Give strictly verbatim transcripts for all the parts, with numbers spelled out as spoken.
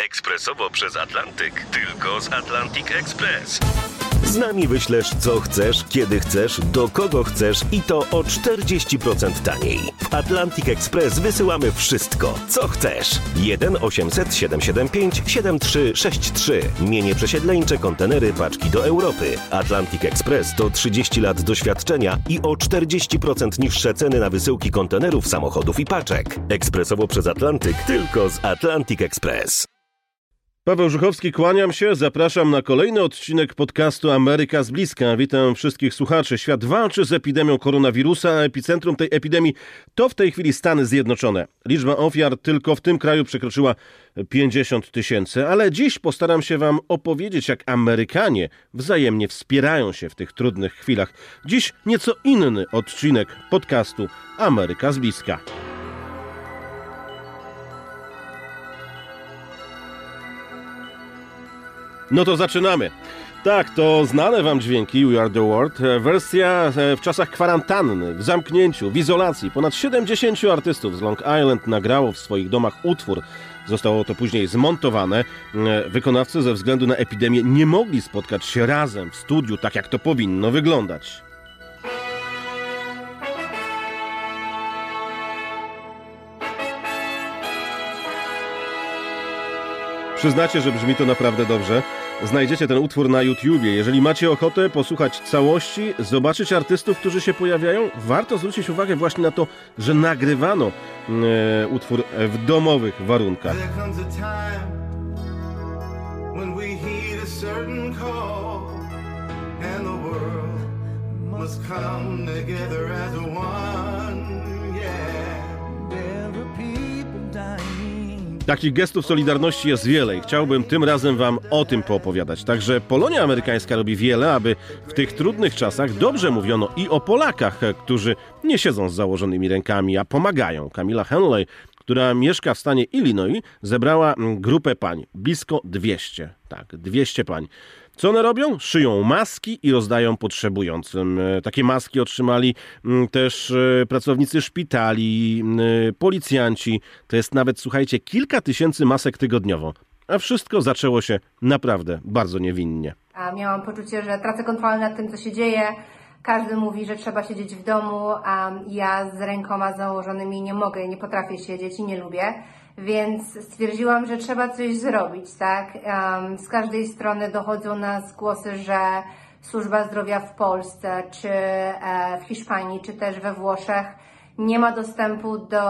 Ekspresowo przez Atlantyk. Tylko z Atlantic Express. Z nami wyślesz co chcesz, kiedy chcesz, do kogo chcesz i to o czterdzieści procent taniej. W Atlantic Express wysyłamy wszystko, co chcesz. jeden osiemset siedemset siedemdziesiąt pięć siedemdziesiąt trzy sześćdziesiąt trzy. Mienie przesiedleńcze, kontenery, paczki do Europy. Atlantic Express to trzydzieści lat doświadczenia i o czterdzieści procent niższe ceny na wysyłki kontenerów, samochodów i paczek. Ekspresowo przez Atlantyk, tylko z Atlantic Express. Paweł Żuchowski, kłaniam się, zapraszam na kolejny odcinek podcastu Ameryka z bliska. Witam wszystkich słuchaczy. Świat walczy z epidemią koronawirusa, a epicentrum tej epidemii to w tej chwili Stany Zjednoczone. Liczba ofiar tylko w tym kraju przekroczyła pięćdziesiąt tysięcy, ale dziś postaram się wam opowiedzieć, jak Amerykanie wzajemnie wspierają się w tych trudnych chwilach. Dziś nieco inny odcinek podcastu Ameryka z bliska. No to zaczynamy. Tak, to znane wam dźwięki We Are The World. Wersja w czasach kwarantanny, w zamknięciu, w izolacji. Ponad siedemdziesięciu artystów z Long Island nagrało w swoich domach utwór. Zostało to później zmontowane. Wykonawcy ze względu na epidemię nie mogli spotkać się razem w studiu, tak jak to powinno wyglądać. Przyznacie, że brzmi to naprawdę dobrze. Znajdziecie ten utwór na YouTubie. Jeżeli macie ochotę posłuchać całości, zobaczyć artystów, którzy się pojawiają, warto zwrócić uwagę właśnie na to, że nagrywano e, utwór w domowych warunkach. Takich gestów solidarności jest wiele i chciałbym tym razem wam o tym poopowiadać. Także Polonia amerykańska robi wiele, aby w tych trudnych czasach dobrze mówiono i o Polakach, którzy nie siedzą z założonymi rękami, a pomagają. Camilla Henley, która mieszka w stanie Illinois, zebrała grupę pań. Blisko dwieście. Tak, dwieście pań. Co one robią? Szyją maski i rozdają potrzebującym. Takie maski otrzymali też pracownicy szpitali, policjanci. To jest nawet, słuchajcie, kilka tysięcy masek tygodniowo. A wszystko zaczęło się naprawdę bardzo niewinnie. A miałam poczucie, że tracę kontrolę nad tym, co się dzieje. Każdy mówi, że trzeba siedzieć w domu, a ja z rękoma założonymi nie mogę, nie potrafię siedzieć i nie lubię. Więc stwierdziłam, że trzeba coś zrobić, tak? Um, z każdej strony dochodzą nas głosy, że służba zdrowia w Polsce, czy e, w Hiszpanii, czy też we Włoszech nie ma dostępu do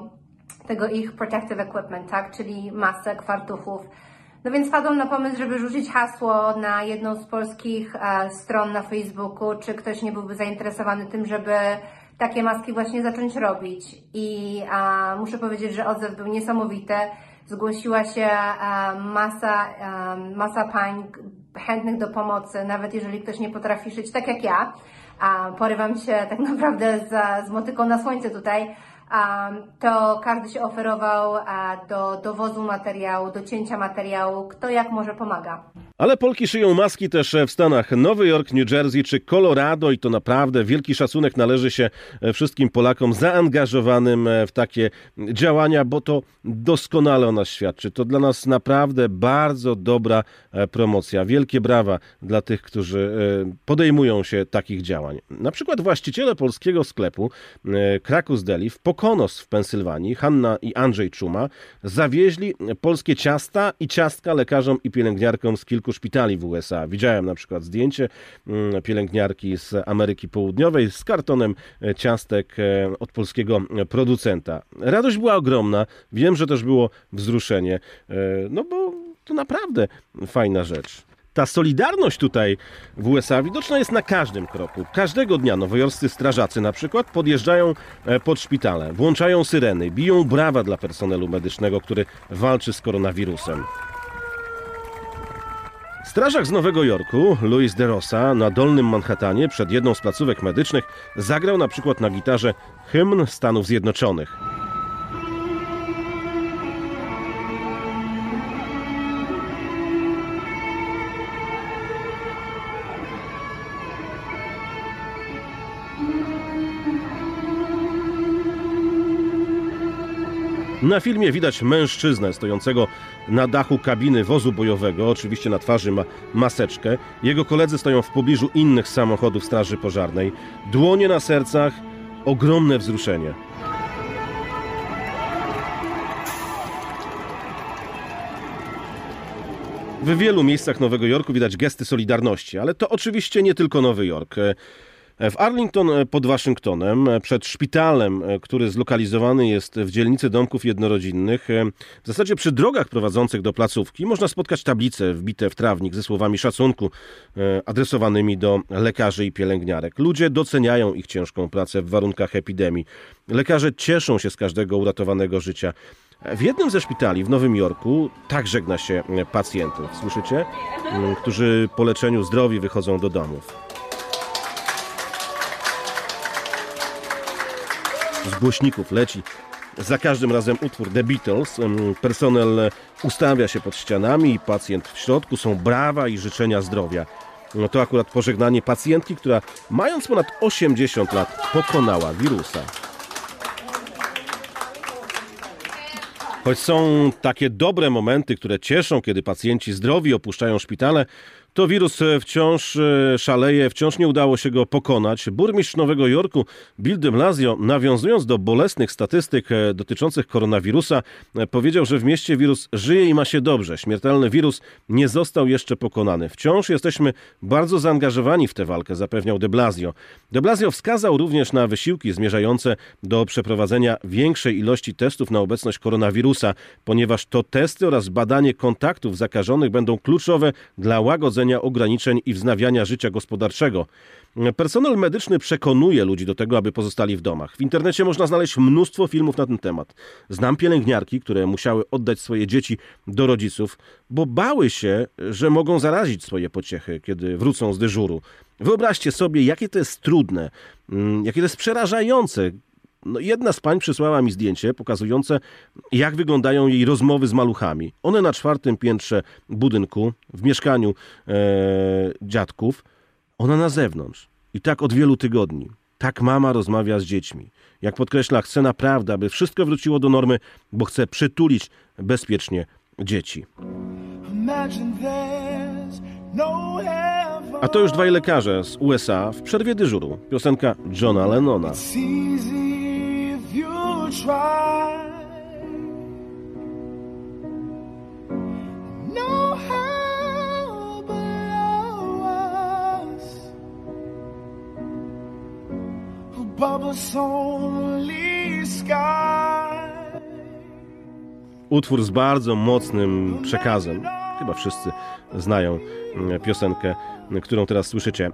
tego ich protective equipment, tak? Czyli masek, fartuchów. No więc wpadłam na pomysł, żeby rzucić hasło na jedną z polskich e, stron na Facebooku, czy ktoś nie byłby zainteresowany tym, żeby takie maski właśnie zacząć robić. I a, muszę powiedzieć, że odzew był niesamowity. Zgłosiła się a, masa, a, masa pań chętnych do pomocy, nawet jeżeli ktoś nie potrafi szyć, tak jak ja. A, porywam się tak naprawdę za, z motyką na słońce tutaj. A, to każdy się oferował a, do dowozu materiału, do cięcia materiału, kto jak może pomaga. Ale Polki szyją maski też w Stanach Nowy Jork, New Jersey czy Colorado i to naprawdę wielki szacunek należy się wszystkim Polakom zaangażowanym w takie działania, bo to doskonale o nas świadczy. To dla nas naprawdę bardzo dobra promocja. Wielkie brawa dla tych, którzy podejmują się takich działań. Na przykład właściciele polskiego sklepu Krakus Deli w Pokonos w Pensylwanii, Hanna i Andrzej Czuma, zawieźli polskie ciasta i ciastka lekarzom i pielęgniarkom z kilku szpitali w U S A. Widziałem na przykład zdjęcie pielęgniarki z Ameryki Południowej z kartonem ciastek od polskiego producenta. Radość była ogromna. Wiem, że też było wzruszenie, no bo to naprawdę fajna rzecz. Ta solidarność tutaj w U S A widoczna jest na każdym kroku. Każdego dnia nowojorscy strażacy na przykład podjeżdżają pod szpitale, włączają syreny, biją brawa dla personelu medycznego, który walczy z koronawirusem. Strażak z Nowego Jorku, Luis de Rosa, na Dolnym Manhattanie przed jedną z placówek medycznych zagrał na przykład na gitarze hymn Stanów Zjednoczonych. Na filmie widać mężczyznę stojącego na dachu kabiny wozu bojowego. Oczywiście na twarzy ma maseczkę. Jego koledzy stoją w pobliżu innych samochodów straży pożarnej. Dłonie na sercach, ogromne wzruszenie. W wielu miejscach Nowego Jorku widać gesty solidarności, ale to oczywiście nie tylko Nowy Jork. W Arlington pod Waszyngtonem, przed szpitalem, który zlokalizowany jest w dzielnicy domków jednorodzinnych, w zasadzie przy drogach prowadzących do placówki można spotkać tablice wbite w trawnik ze słowami szacunku adresowanymi do lekarzy i pielęgniarek. Ludzie doceniają ich ciężką pracę w warunkach epidemii. Lekarze cieszą się z każdego uratowanego życia. W jednym ze szpitali w Nowym Jorku tak żegna się pacjentów, słyszycie? Którzy po leczeniu zdrowi wychodzą do domów. Z głośników leci za każdym razem utwór The Beatles. Personel ustawia się pod ścianami i pacjent w środku. Są brawa i życzenia zdrowia. No to akurat pożegnanie pacjentki, która mając ponad osiemdziesiąt lat pokonała wirusa. Choć są takie dobre momenty, które cieszą, kiedy pacjenci zdrowi opuszczają szpitale, to wirus wciąż szaleje, wciąż nie udało się go pokonać. Burmistrz Nowego Jorku Bill de Blasio, nawiązując do bolesnych statystyk dotyczących koronawirusa, powiedział, że w mieście wirus żyje i ma się dobrze. Śmiertelny wirus nie został jeszcze pokonany. Wciąż jesteśmy bardzo zaangażowani w tę walkę, zapewniał de Blasio. De Blasio wskazał również na wysiłki zmierzające do przeprowadzenia większej ilości testów na obecność koronawirusa, ponieważ to testy oraz badanie kontaktów zakażonych będą kluczowe dla łagodzenia ograniczeń i wznawiania życia gospodarczego. Personel medyczny przekonuje ludzi do tego, aby pozostali w domach. W internecie można znaleźć mnóstwo filmów na ten temat. Znam pielęgniarki, które musiały oddać swoje dzieci do rodziców, bo bały się, że mogą zarazić swoje pociechy, kiedy wrócą z dyżuru. Wyobraźcie sobie, jakie to jest trudne, jakie to jest przerażające. No, jedna z pań przysłała mi zdjęcie pokazujące, jak wyglądają jej rozmowy z maluchami. One na czwartym piętrze budynku, w mieszkaniu e, dziadków, ona na zewnątrz. I tak od wielu tygodni. Tak mama rozmawia z dziećmi. Jak podkreśla, chce naprawdę, aby wszystko wróciło do normy, bo chce przytulić bezpiecznie dzieci. A to już dwaj lekarze z U S A w przerwie dyżuru. Piosenka Johna Lennona. Try. No hell below us. Above us only sky. Utwór z bardzo mocnym przekazem. Chyba wszyscy znają piosenkę, którą teraz słyszycie.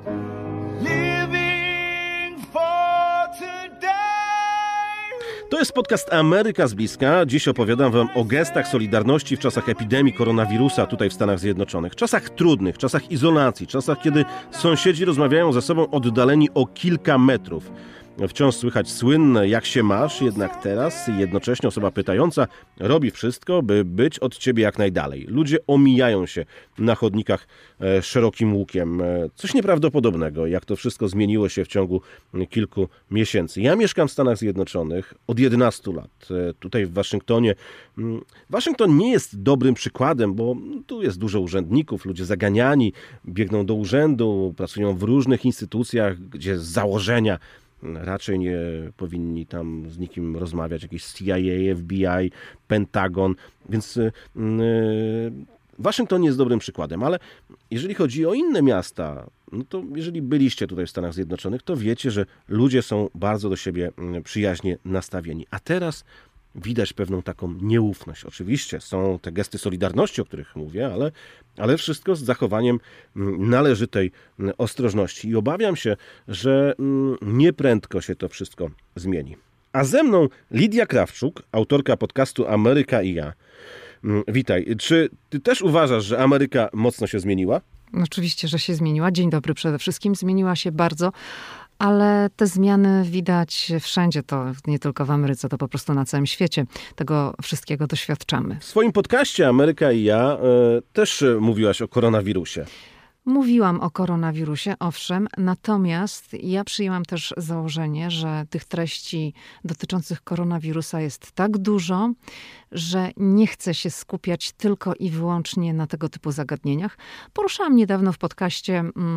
To jest podcast Ameryka z bliska. Dziś opowiadam wam o gestach solidarności w czasach epidemii koronawirusa tutaj w Stanach Zjednoczonych. Czasach trudnych, czasach izolacji, czasach, kiedy sąsiedzi rozmawiają ze sobą oddaleni o kilka metrów. Wciąż słychać słynne jak się masz, jednak teraz jednocześnie osoba pytająca robi wszystko, by być od ciebie jak najdalej. Ludzie omijają się na chodnikach e, szerokim łukiem. E, coś nieprawdopodobnego, jak to wszystko zmieniło się w ciągu kilku miesięcy. Ja mieszkam w Stanach Zjednoczonych od jedenastu lat. E, tutaj w Waszyngtonie. Waszyngton nie jest dobrym przykładem, bo tu jest dużo urzędników, ludzie zaganiani, biegną do urzędu, pracują w różnych instytucjach, gdzie z założenia raczej nie powinni tam z nikim rozmawiać, jakieś C I A, F B I, Pentagon, więc yy, Waszyngton jest dobrym przykładem, ale jeżeli chodzi o inne miasta, no to jeżeli byliście tutaj w Stanach Zjednoczonych, to wiecie, że ludzie są bardzo do siebie przyjaźnie nastawieni. A teraz widać pewną taką nieufność. Oczywiście są te gesty solidarności, o których mówię, ale, ale wszystko z zachowaniem należytej ostrożności. I obawiam się, że nieprędko się to wszystko zmieni. A ze mną Lidia Krawczuk, autorka podcastu Ameryka i ja. Witaj. Czy ty też uważasz, że Ameryka mocno się zmieniła? Oczywiście, że się zmieniła. Dzień dobry przede wszystkim. Zmieniła się bardzo. Ale te zmiany widać wszędzie, to nie tylko w Ameryce, to po prostu na całym świecie. Tego wszystkiego doświadczamy. W swoim podcaście Ameryka i ja e, też mówiłaś o koronawirusie. Mówiłam o koronawirusie, owszem, natomiast ja przyjęłam też założenie, że tych treści dotyczących koronawirusa jest tak dużo, że nie chcę się skupiać tylko i wyłącznie na tego typu zagadnieniach. Poruszałam niedawno w podcaście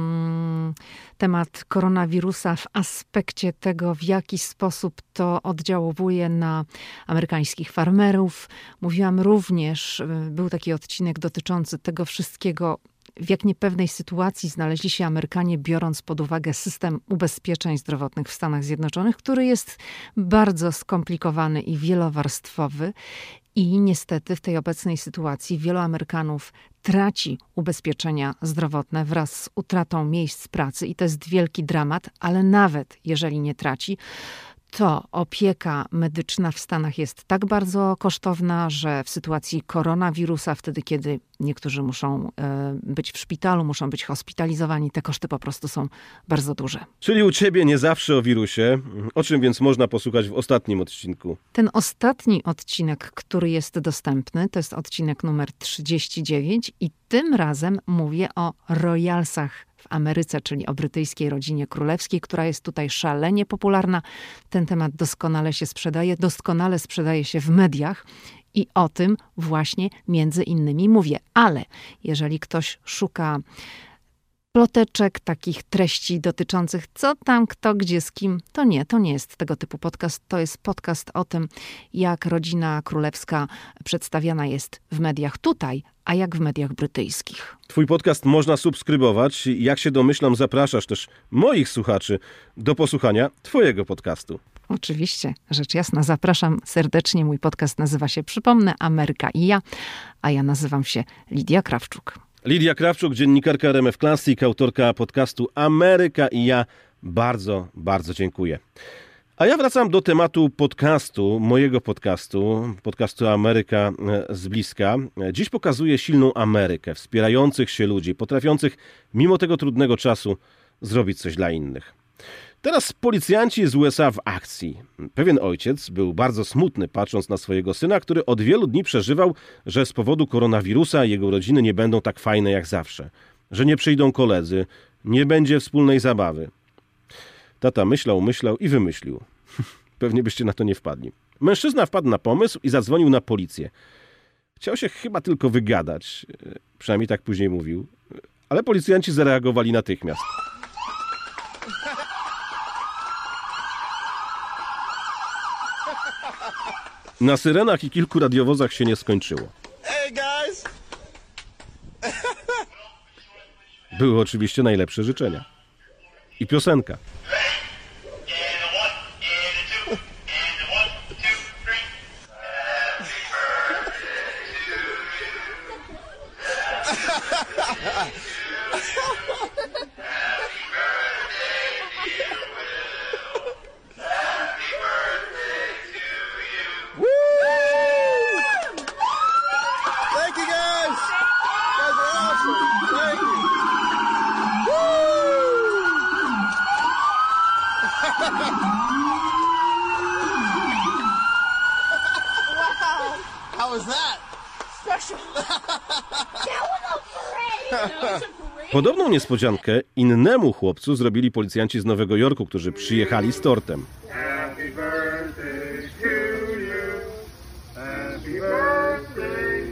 mm, temat koronawirusa w aspekcie tego, w jaki sposób to oddziałuje na amerykańskich farmerów. Mówiłam również, był taki odcinek dotyczący tego wszystkiego, w jak niepewnej sytuacji znaleźli się Amerykanie, biorąc pod uwagę system ubezpieczeń zdrowotnych w Stanach Zjednoczonych, który jest bardzo skomplikowany i wielowarstwowy. I niestety w tej obecnej sytuacji wielu Amerykanów traci ubezpieczenia zdrowotne wraz z utratą miejsc pracy i to jest wielki dramat, ale nawet jeżeli nie traci, to opieka medyczna w Stanach jest tak bardzo kosztowna, że w sytuacji koronawirusa, wtedy kiedy niektórzy muszą być w szpitalu, muszą być hospitalizowani, te koszty po prostu są bardzo duże. Czyli u ciebie nie zawsze o wirusie. O czym więc można posłuchać w ostatnim odcinku? Ten ostatni odcinek, który jest dostępny, to jest odcinek numer trzydzieści dziewięć i tym razem mówię o royalsach w Ameryce, czyli o brytyjskiej rodzinie królewskiej, która jest tutaj szalenie popularna. Ten temat doskonale się sprzedaje, doskonale sprzedaje się w mediach i o tym właśnie między innymi mówię. Ale jeżeli ktoś szuka ploteczek, takich treści dotyczących co tam, kto, gdzie, z kim, to nie, to nie jest tego typu podcast. To jest podcast o tym, jak rodzina królewska przedstawiana jest w mediach tutaj, a jak w mediach brytyjskich. Twój podcast można subskrybować. Jak się domyślam, zapraszasz też moich słuchaczy do posłuchania twojego podcastu. Oczywiście, rzecz jasna, zapraszam serdecznie. Mój podcast nazywa się, przypomnę, Ameryka i ja, a ja nazywam się Lidia Krawczuk. Lidia Krawczuk, dziennikarka R M F Classic, autorka podcastu Ameryka i ja. Bardzo, bardzo dziękuję. A ja wracam do tematu podcastu, mojego podcastu, podcastu Ameryka z bliska. Dziś pokazuję silną Amerykę, wspierających się ludzi, potrafiących mimo tego trudnego czasu zrobić coś dla innych. Teraz policjanci z U S A w akcji. Pewien ojciec był bardzo smutny, patrząc na swojego syna, który od wielu dni przeżywał, że z powodu koronawirusa jego rodziny nie będą tak fajne jak zawsze. Że nie przyjdą koledzy, nie będzie wspólnej zabawy. Tata myślał, myślał i wymyślił. Pewnie byście na to nie wpadli. Mężczyzna wpadł na pomysł i zadzwonił na policję. Chciał się chyba tylko wygadać. Przynajmniej tak później mówił. Ale policjanci zareagowali natychmiast. Na syrenach i kilku radiowozach się nie skończyło. Hey guys! Były oczywiście najlepsze życzenia. I piosenka. Thank you guys! Guys are awesome! Thank you! Wow, How was that? special. That was great. That was a great. Podobną niespodziankę innemu chłopcu zrobili policjanci z Nowego Jorku, którzy przyjechali z tortem. Happy birthday to you. Happy birthday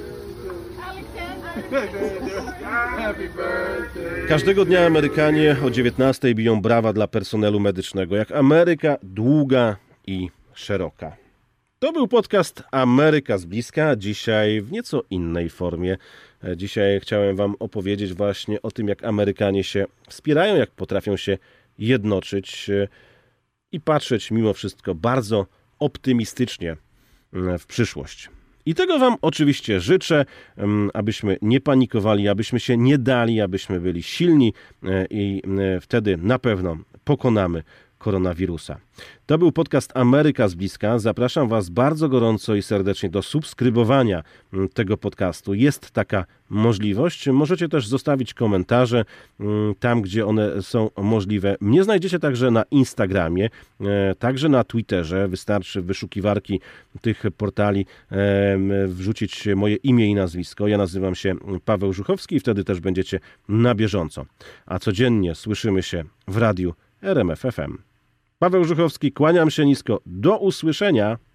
Alexander. Happy birthday. Każdego dnia Amerykanie o dziewiętnastej biją brawa dla personelu medycznego. Jak Ameryka długa i szeroka. To był podcast Ameryka z bliska, dzisiaj w nieco innej formie. Dzisiaj chciałem wam opowiedzieć właśnie o tym, jak Amerykanie się wspierają, jak potrafią się jednoczyć i patrzeć mimo wszystko bardzo optymistycznie w przyszłość. I tego wam oczywiście życzę, abyśmy nie panikowali, abyśmy się nie dali, abyśmy byli silni i wtedy na pewno pokonamy koronawirusa. To był podcast Ameryka z bliska. Zapraszam Was bardzo gorąco i serdecznie do subskrybowania tego podcastu. Jest taka możliwość. Możecie też zostawić komentarze tam, gdzie one są możliwe. Mnie znajdziecie także na Instagramie, także na Twitterze. Wystarczy w wyszukiwarki tych portali wrzucić moje imię i nazwisko. Ja nazywam się Paweł Żuchowski i wtedy też będziecie na bieżąco. A codziennie słyszymy się w radiu R M F F M. Paweł Żuchowski, kłaniam się nisko. Do usłyszenia.